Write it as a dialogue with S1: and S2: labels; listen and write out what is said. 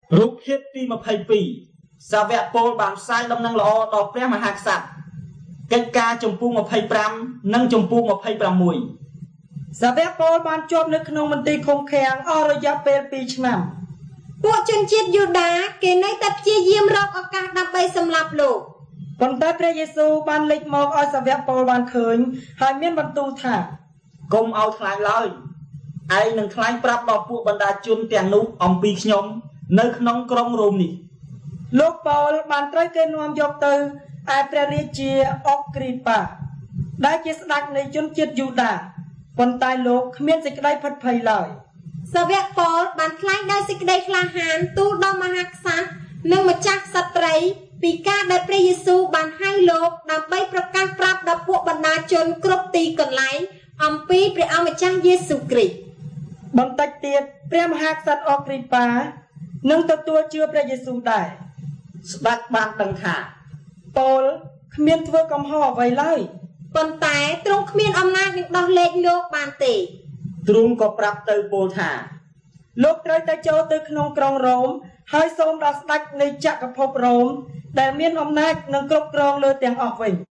S1: រូបភាពទី22សាវកពលបានផ្សាយដំណឹងល្អដល់ព្រះមហាក្សត្រកិច្ចការចំពោះ25និងចំពោះ26សាវកពលបានជាប់នៅក្នុងមន្ទីរឃុំឃាំងអស់រយៈពេល2ឆ្នាំ
S2: ពួកជនជាតិយូដាគេនៅតែព្យាយាមរកឱកាសដើម្បីសម្លាប់លោក
S1: ប៉ុន្តែព្រះយេស៊ូវបានលេចមកឲ្យសាវកពលបានឃើញហើយមានបន្ទូលថាកុំឲ្យខ្លាចឡើយឯងនឹងខ្លាចប្រាប់ដល់ពួកបណ្ដាជនទាំងនោះអំពីខ្ញុំនៅក្នុងក្រុងរ៉ូមនេះលោកប៉ូលបានត្រូវគេនាំយកទៅឯព្រះរាជាអុកគ្រីប៉ាដែលជាស្ដេចនៃជនជាតិយូដាប៉ុន្តែលោកគ្មានសេចក្តីផិតភ័យឡើយ
S2: សាវកប៉ូលបានថ្លែងដោយសេចក្តីក្លាហានទូលដល់មហាក្សត្រនិងម្ចាស់ក្សត្រីពីការដែលព្រះយេស៊ូវបានហៅលោកដើម្បីប្រកាសប្រាប់ដល់ពួកបណ្ដាជនគ្រប់ទីកន្លែងអំពីព្រះអម្ចាស់យេស៊ូវគ្រីស្ទ
S1: បន្តិចទៀតព្រះមហាក្សត្រអុកគ្រីប៉ានឹងទទួលជឿព្រះយេស៊ូវដែរស្ដេចបានដឹងថាប៉ូលគ្មានធ្វើកំហុសអ្វីឡើយ
S2: ប៉ុន្តែទ្រង់គ្មានអំណាចនឹងដោះលែងលោកបានទេ
S1: ទ្រង់ក៏ប្រាប់ទៅប៉ូលថាលោកត្រូវតែចូលទៅក្នុងក្រុងរ៉ូមហើយសូមដល់ស្ដេចនៃចក្រភពរ៉ូមដែលមានអំណាចនិងគ្រប់គ្រងលើទាំងអស់វិញ